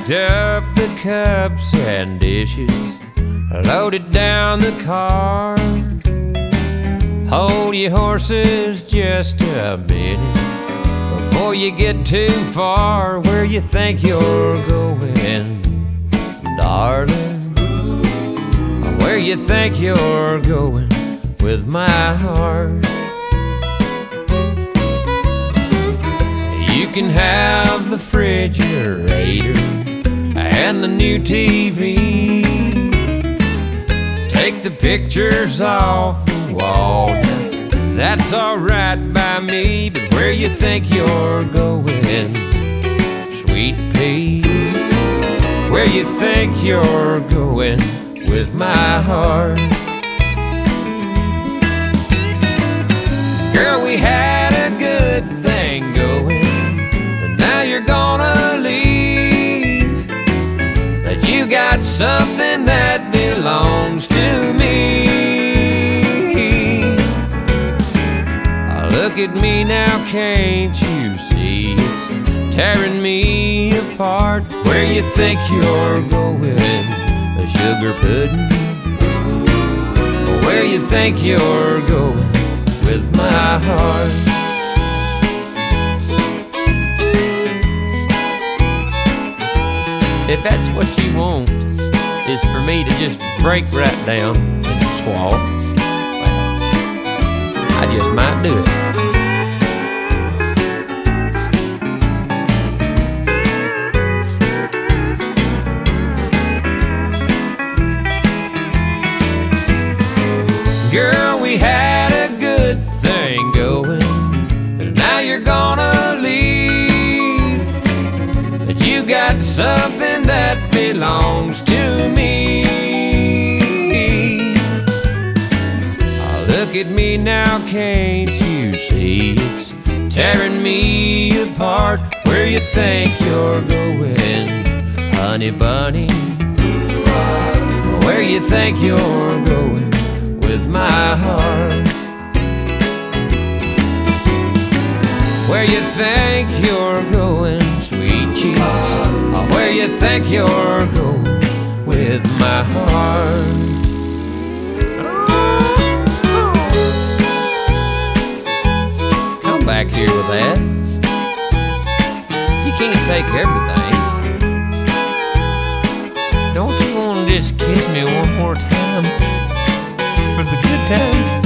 picked up the cups and dishes, loaded down the car. Hold your horses just a minute before you get too far. Where you think you're going, darling? Where you think you're going with my heart? You can have the refrigerator and the new TV. Take the pictures off the wall, that's alright by me. But where you think you're going, sweet pea? Where you think you're going with my heart? Girl, we had a good thing going, but now you're gonna leave. But you got something that belongs to me. Look at me now, can't you see it's tearing me apart? Where you think you're going, a sugar pudding? Where you think you're going with my heart? If that's what you want, is for me to just break right down and squawk, I just might do it. Girl, we had a good thing going, but now you're gonna leave. But you got something that belongs to me. Oh, look at me now, can't you see it's tearing me apart? Where you think you're going, honey bunny? Where you think you're going with my heart? Where you think you're going, sweet cheeks? Where you think you're going with my heart? Come back here with that. You can't take everything. Don't you want to just kiss me one more time for the good times?